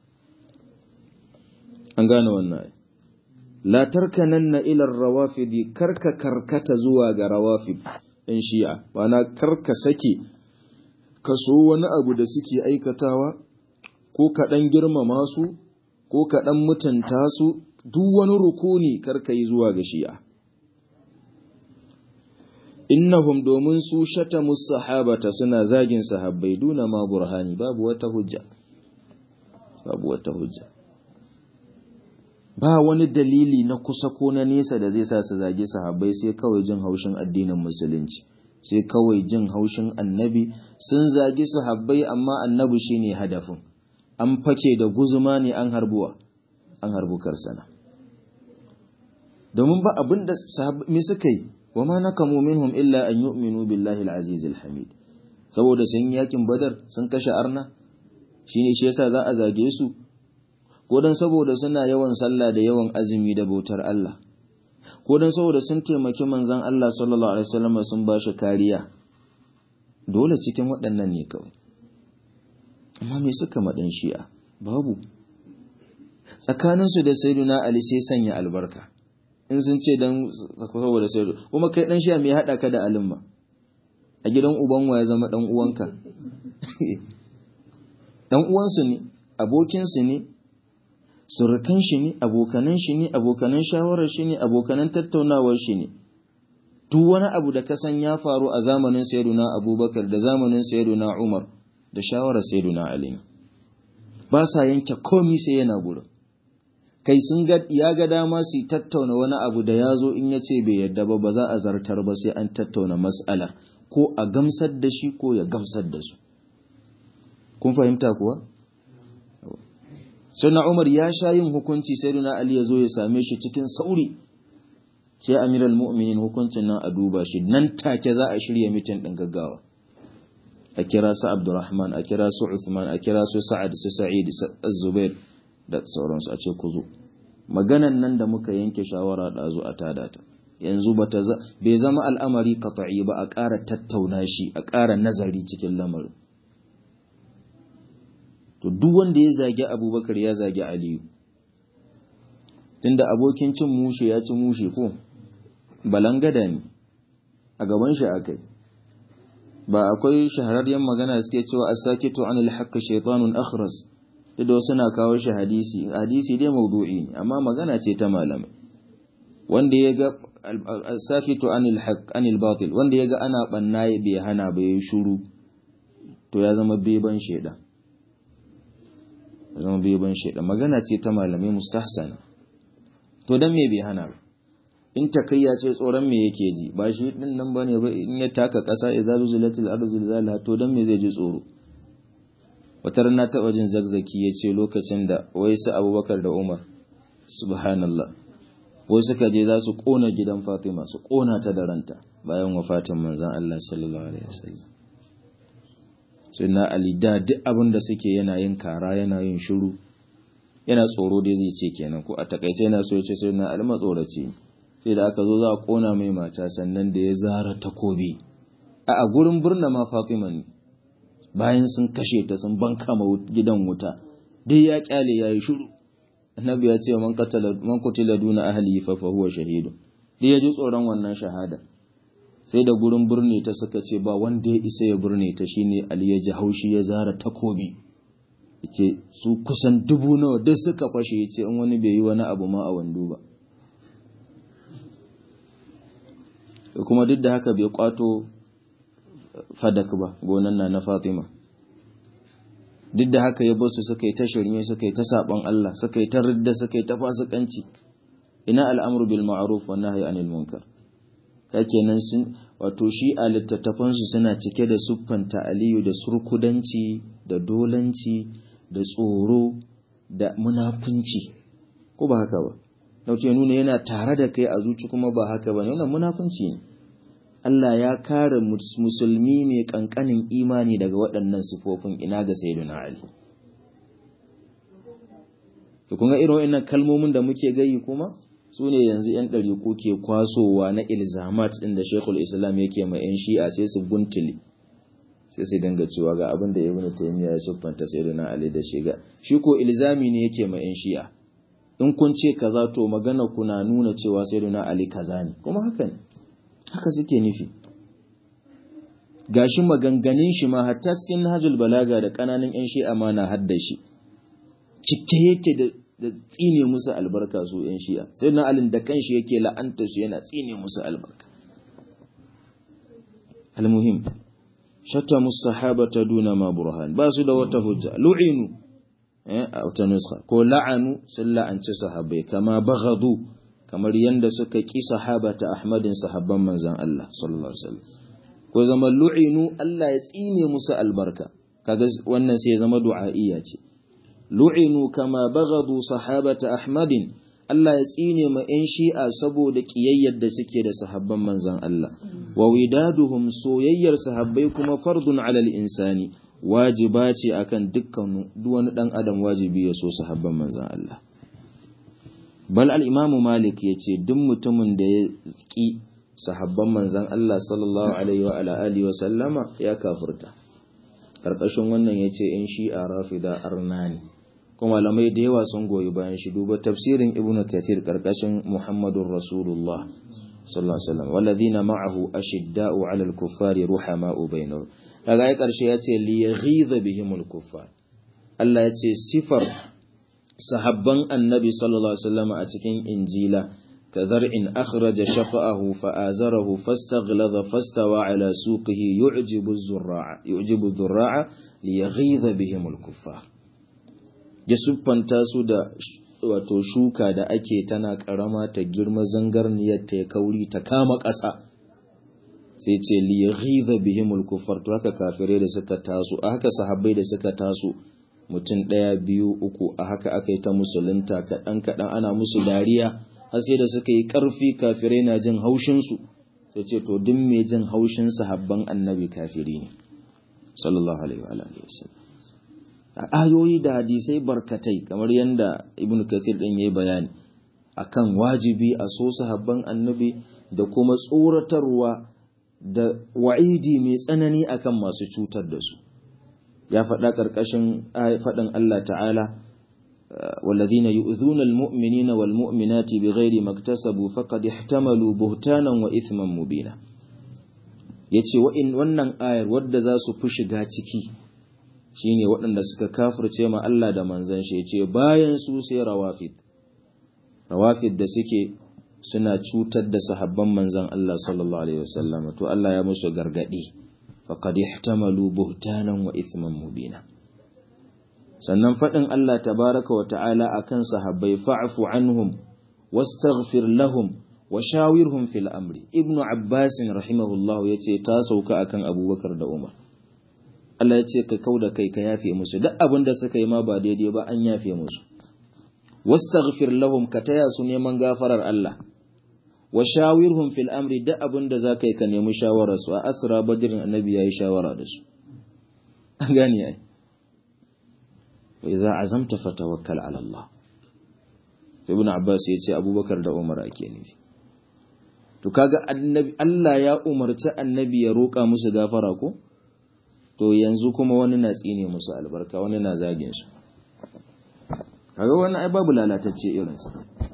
An gane wannan. La tarkananna ila rawafidi, karka karkata zuwa ga rawafid ɗin shi'a, wana karka sake kaso wani abu da suke aikatawa, ko kaɗan girmama su, ko kaɗan mutunta su, duk wani rukuni karka yi zuwa ga shi'a. Innahum, domin su shatamu sahabata, suna zagin sahabbai duna ma burhani, babu wata hujja, babu wata hujja. Ba wani dalili na kusa ko na nesa da zai sa su zagi sahabbai, sai kawai jin haushin addinin musulunci, sai kawai jin haushin annabi. Sun zagi sahabbai amma annabi shine hadafin, an fake da guzuma ne an harbuwa, an harbu karsana. Domin ba abin da sahabbai suka yi, wa ma nakamu minhum illa an yu'minu billahi al-aziz al-hamid. Saboda sun yakin Badar, sun kashe arna, shine shi yasa za a zage su? Ko dan saboda suna yawan sallah da yawan azumi da bautar Allah, ko dan saboda sun taimaki manzon Allah sallallahu alaihi wasallam sun bashi kariya? Dole cikin waɗannan ne kawai. Amma me suka madan shi'a? Babu. Tsakaninsu da sayyiduna Ali sai sanya albarka. In sun ce dan saboda sayyidu, kuma kai dan shi'a me hada ka da alimma? A gidan uban wa ya zama dan uwanka? Dan uwansu ne, abokinsu ne, surukan shi ne, abokanan shi ne, abokanan shawarar shi ne, abokanan tattaunawar shi ne. Duk wani abu da kasan ya faru a zamanin sayyiduna Abubakar da zamanin sayyiduna Umar da shawarar sayyiduna Ali, ba sa yanke komai sai yana gurin. Kai sun ga ya ga dama su tattauna wani abu da ya zo, in ya ce bai yadda ba, ba za a zartar ba sai an tattauna mas'alar, ko a gamsar da shi ko ya gamsar da su. Kun fahimta kuwa? Sayyidina Umar ya sha yin hukunci, sayyidina Ali ya zo ya same shi cikin sauri, sai amiral mu'minin hukuncin nan a duba shi, nan take za a shirya mitin din gaggawa. A kira su Abdurrahman, a kira su Uthman, a kira su Sa'ad, su Sa'id, Az-Zubair da sauransu, a ce ku zo. Maganan nan da muka yanke shawara da zo a tada ta. Yanzu bata bai zama al'amari qat'i ba, a ƙara tattauna shi, a ƙara nazari cikin lamarin. To duk wanda ya zagi Abubakar ya zagi Aliyu, tunda abokin cin mushe ya ci mushe ko balangada ne, a gaban shi akai. Ba akwai shahararren magana suke cewa as-sakitu 'anil haqqi shaytanun akhras, da suna kawo shi hadisi, hadisi dai mawdu'i ne, amma magana ce ta malamai. Wanda ya ga as-sakitu 'anil haqq 'anil batil, wanda ya ga ana banna bai hana ba yayi shiru, to ya zama beban shedan. zama beban shaidan, magana ce ta malamai mustahsana. To dan me bai hana ba? In takayya ce tsoron me yake ji? Ba shi din nan bane ba, in ya taka kasa idza zulatil ardu zilzalaha, to dan me zai ji tsoro? Wata rana taɓa jin Zakzaki ya ce lokacin da wai su Abubakar da Umar, subhanallah, wai suka je za su kona gidan Fatima, su kona ta da ranta bayan wafatin manzon Allah sallallahu alaihi wasallam. Sai na Ali da duk abin da suke yana yin kara, yana yin shiru, yana tsoro dai zai ce kenan, ko a takaice yana so ya ce sai na Ali matsoraci. Sai da aka zo za a kona mai mata, sannan da ya zara takobi a a gurin birna ma Fatima ne, bayan sun kashe ta sun banka ma gidan wuta dai ya kyale yayi shiru annabi ya ce man qatala man qutila duna ahli fa huwa shahidun dai ya ji tsoron wannan shahada sai da gurin burne ta suka ce ba wanda ya isa ya burne ta shine Ali ya ji haushi ya zara takobi yace su kusan dubu nawa duk suka fashe yace in wani bai yi wani abu ma a wando ba kuma duk da haka bai kwato fadak ba gonan na na Fatima duk da haka ya bar su suka yi ta shirme suka yi ta saban Allah suka yi ta ridda suka yi ta fasikanci ina al'amru bil ma'ruf wa nahyi anil munkar kenan sun wato shi a littattafan su suna cike da siffanta Aliyu da surkudanci da dolanci da tsoro da munafunci ko ba haka ba dauke nuna yana tare da kai a zuci kuma ba haka ba ne wannan munafunci ne Allah ya kare musulmi mai kankanin imani daga waɗannan sifofin ina ga sayyidina Ali to kun ga irin wannan kalmomin da muke gayi kuma su ne yanzu yan ɗariƙu ke kwasowa na ilzamat ɗin da Sheikhul Islam yake ma yan Shi'a sai su guntule sai su dinga cewa ga abin da Ibn Taymiyyah ya siffanta sayyidina Ali da shiga shi ko ilzami ne yake ma yan Shi'a in kun ce kaza to magana kuna nuna cewa sayyidina Ali kaza ne kuma haka ne haka suke nufi gashi maganganun shi ma hatta cikin Nahjul Balaga da kananan yan Shi'a ma na haddashi cike yake da da tsine musu albarka su yan Shi'a sayyidina Ali da kanshi yake la'anta su yana tsine musu albarka almuhim shatta musahabata duna ma burhan ba su da wata hujja lu'inu a wata nuska ko la'anu sun la'anci sahabbai kama baghadu kamar yanda suka ki sahabata Ahmadin sahabban manzon Allah sallallahu alaihi wasallam ko zama lu'inu Allah ya tsine musu albarka kaga wannan sai ya zama du'a'iyya ce lu'inu kama baghadu sahabata Ahmadin Allah ya tsine ma ƴan Shi'a saboda kiyayyar da suke da sahabban manzon Allah wa widaduhum soyayyar sahabbai kuma fardun 'alal insani wajiba ce akan dukkan duk wani dan adam wajibi ya so sahabban manzon Allah bal al-Imam Malik yace duk mutumin da ya ki sahabban manzon Allah sallallahu alaihi wa ala alihi wa sallama ya kafirta karkashin wannan yace in Shi'a rafida arnani kuma malamai da yawa sun goyi bayan shi duba tafsirin Ibn Kathir karkashin Muhammadur Rasulullah sallallahu alaihi wasallam walladhina ma'ahu ashidda'u 'alal kuffari ruhama'u bainahum daga ai karshe yace li yaghiza bihimul kuffar Allah yace sifar sahabban annabi sallallahu alaihi wasallam a cikin injila kadhar'in akhraja shafa'ahu fa'azarahu fastaghladha fastawa 'ala suqihi yu'jibu az-zurra'a yu'jibu az-zurra'a li yaghiza bihimul kuffar ya siffanta su da wato shuka da ake tana karama ta girma zangarniyar ta kauri ta kama ƙasa sai ce li yaghiza bihimul kuffar to haka kafirai da suka taso a haka sahabbai da suka taso mutum ɗaya biyu uku a haka aka yi ta musulunta kaɗan kaɗan ana musu dariya har sai da suka yi ƙarfi kafirai na jin haushin su sai ce to duk mai jin haushin sahabban annabi kafiri ne sallallahu alaihi wa alihi wasallam ayoyi da hadisai barkatai kamar yadda Ibn Kathir din yayi bayani akan wajibi a so sahabban annabi da kuma tsoratarwa da wa'idi mai tsanani akan masu cutar da su ya faɗa ƙarƙashin faɗin Allah ta'ala walladhina yu'dhuna almu'minina walmu'minati bighairi maktasabu faqad ihtamalu buhtanan wa ithman mubina yace wa'in wannan ayar wadda za su fi shiga ciki shine waɗanda suka kafirce ma Allah da manzon shi yace bayan su sai rawafid rawafid da suke suna cutar da sahabban manzon Allah sallallahu alaihi wasallam to Allah ya musu gargadi faqad ihtamalu buhtanan wa ithman mubina sannan fadin Allah tabaaraka wa ta'ala akan sahabbai fa'fu anhum wastaghfir lahum wa shawirhum fil amri ibnu abbas rahimahullahu yace ta sauka akan abubakar da umar Allah ya ce ka kauda kai ka yafe musu duk abin da suka yi ma ba daidai ba an yafe musu wastaghfir lahum ka taya su neman gafarar Allah wa shawirhum fil amri duk abin da zaka yi ka nemi shawarar su a asra badrin annabi yayi shawara da su an gane ai wa idza azamta fatawakkal ala Allah ibn Abbas ya ce Abubakar da Umar ake nufi to kaga annabi Allah ya umarci annabi ya roka musu gafara ko to yanzu kuma wani na tsine musu albarka, wani na zagin su. Kaga wannan ai babu lalatacce irinsa.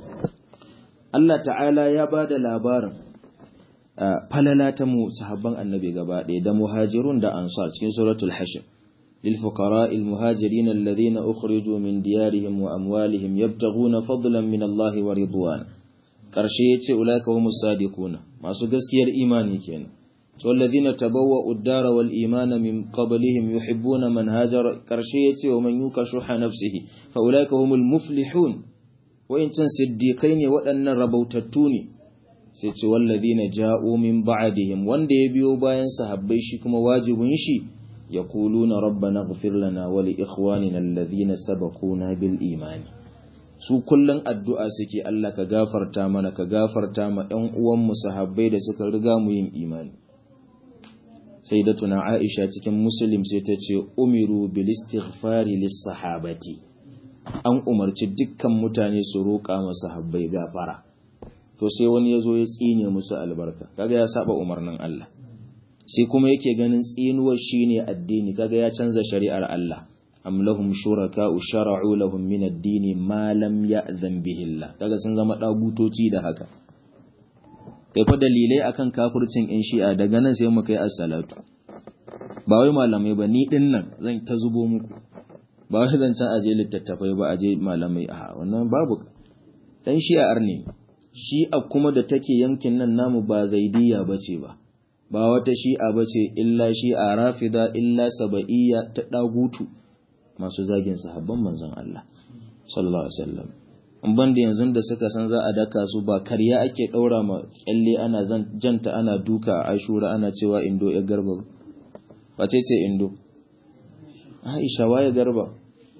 Allah ta'ala ya ba da labarin falala ta mu sahabban annabi gaba ɗaya da muhajirun da ansar cikin suratul hashr. lil fuqara'il muhajirin alladhina ukhriju min diyarihim wa amwalihim yabtaghuna fadlan min Allah wa ridwan. Karshe yace ulaika humus sadiquna, masu gaskiyar imani kenan. والذين تبوأوا الدار والإيمان من قبلهم يحبون من هاجر كرشية ومن يوق شح نفسه فأولئك هم المفلحون وإن تصدقين وأن ربوتتوني سيتي والذين جاءوا من بعدهم وان دي بيو باين صحابيشكم واجبنشي يقولون ربنا اغفر لنا ولإخواننا الذين سبقونا بالإيمان su kullun addu'a suke Allah ka gafarta mana ka gafarta ma ɗan uwan mu sahabbai da suka riga mu yin imani. Sayyidatuna Aisha cikin Muslim sai ta ce umiru bil istighfari lis sahabati, an umarci dukkan mutane su roƙa ma sahabbai gafara. To sai wani yazo ya tsine musu albarka, kaga ya saba umarnin Allah. Sai kuma yake ganin tsinuwar shine addini, kaga ya canza shari'ar Allah. am lahum shuraka'u shara'u lahum min ad-din ma lam ya'zan bihi Allah, kaga sun zama dagutoci da haka. Kai fa dalilai akan kafircin in shi'a daga nan sai mu kai as-salatu. Ba wai malamai ba, ni din nan zan ta zubo muku. Ba wai zan can aje littattafai ba, aje malamai a wannan babu. Dan shi'ar ne. Shi'a kuma da take yankin nan namu ba zaidiyya bace ba. Ba wata shi'a bace illa shi'a rafida illa saba'iyya ta dagutu masu zagin sahabban manzon Allah sallallahu alaihi wasallam. Ban da yanzu da suka san za a daka su ba karya ake daura ma kyalle ana janta ana duka a Ashura ana cewa Indo ya garba. Wace ce Indo? Aisha waye garba?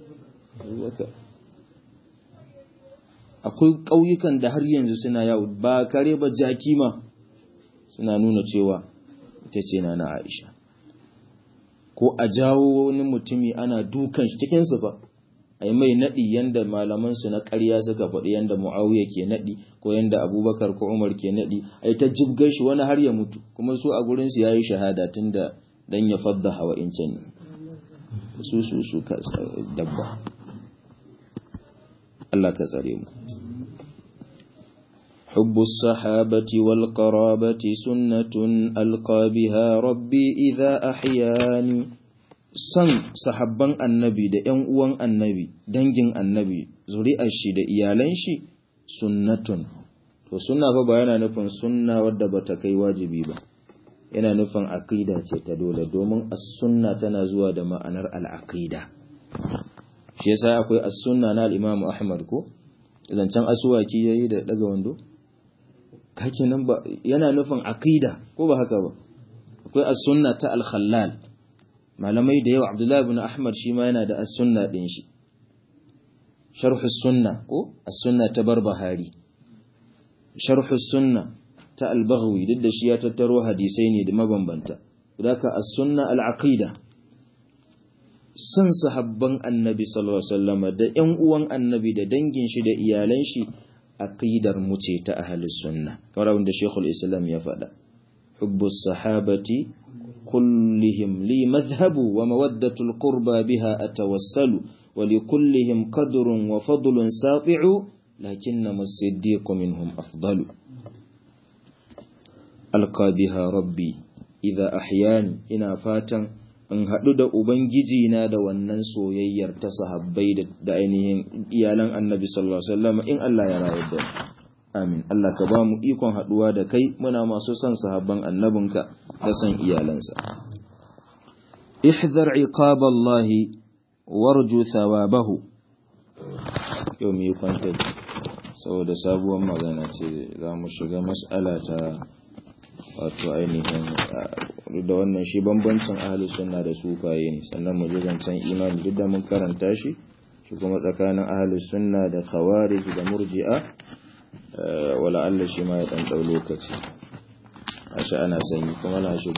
Akwai ƙauyukan da har yanzu suna yawo ba kare ba jaki ma suna nuna cewa ita ce na na Aisha. Ko a jawo wani mutumi ana dukan shi cikin su fa. Ai mai nadi yanda malaman su na ƙarya suka faɗi yanda Muawiya ke nadi ko yanda Abubakar ko Umar ke nadi, ai ta jibgar shi wani har ya mutu, kuma su a gurin su yayi shahada tunda dan ya fadda hawa incin su su su ka dabba. Allah ka tsare mu. حب الصحابة والقرابة سنة ألقى بها ربي إذا أحياني. Son sahabban annabi da ‘yan uwan annabi, dangin annabi, zuri'ar shi da iyalan shi, sunnatun. To, sunna fa ba yana nufin sunna wadda ba ta kai wajibi ba, yana nufin aqida ce ta dole, domin as-sunna tana zuwa da ma'anar al-aqida. Shi yasa akwai as-sunna na al-Imam Ahmad ko? Zancen asuwaki yayi da daga wando? Kake nan ba, yana nufin aqida, ko ba haka ba? Akwai as-sunna ta al-Khallal. Malamai da yawa, Abdullahi ibn Ahmad shi ma yana da as-sunna din shi. Sharh as-sunna ko as-sunna ta Barbahari. Sharh as-sunna ta al-Baghawi, duk da shi ya tattaro hadisai ne da mabambanta. Daka as-sunna al-aqida. San sahabban Annabi sallallahu alaihi wasallam da ƴan uwan Annabi da dangin shi da iyalan shi aqidar mu ce ta ahlus sunna. Kamar wanda Sheikhul Islam ya faɗa. Hubbus sahabati كلهم لي مذهب ومودة القربى بها أتوسل ولكلهم قدر وفضل ساطع لكنما الصديق منهم أفضل. ألقى بها ربي إذا أحياني إنا فاتا أن هدد أبنجينا دا والننسو ييرت صحابي دا أينهم إيالان النبي صلى الله عليه وسلم إن الله يرى يدن. Amin. Allah ka ba mu ikon haɗuwa da kai muna masu son sahabban annabinka da son iyalansa. Ihzar iqaballahi warju thawabahu. Yau mu yi kwanta saboda sabuwar magana ce za mu shiga mas'ala ta wato ainihin da wannan shi bambancin ahlus sunna da sufaye ne, sannan mu ji zancen imani duk da mun karanta shi shi kuma tsakanin ahlus sunna da khawarij da murji'a. Wala Allah shi ma ya ɗan ɗau lokaci, ashe ana sanyi kuma na shi.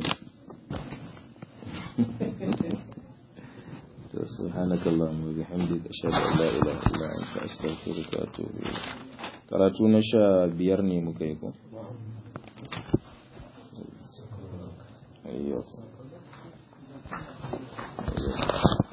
Subhanakallahumma wa bihamdika ashhadu an la ilaha illa anta astaghfiruka wa atubu ilayk. Karatu na sha biyar ne muka yi ko? Ayyo. wasallam